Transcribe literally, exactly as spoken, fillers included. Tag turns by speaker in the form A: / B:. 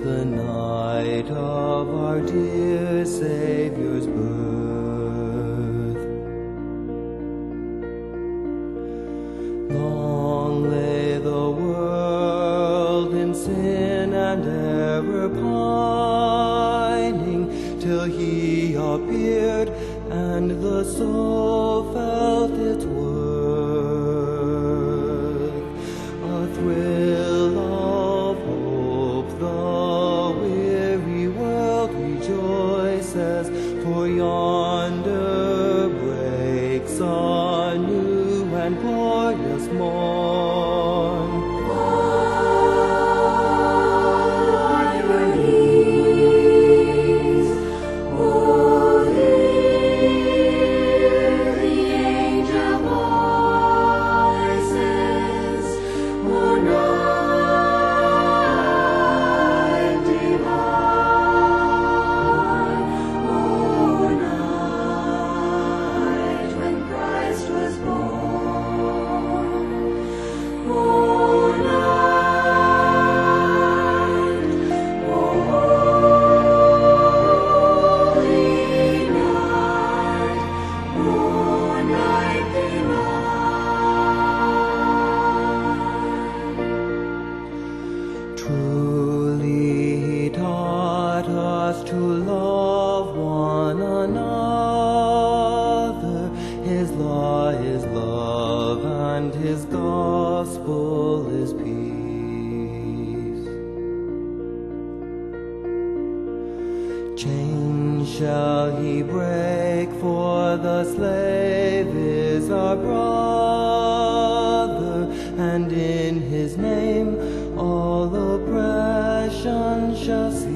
A: the night of our dear Savior's birth. Long lay the world in sin and error pining, till He appeared and the soul felt its worth. A thrill of hope, the weary world rejoices, for yonder breaks a new and glorious morn. Truly He taught us to love one another. His law is love and His gospel is peace. Chains shall He break, for the slave is our brother, and in His name all oppression shall cease.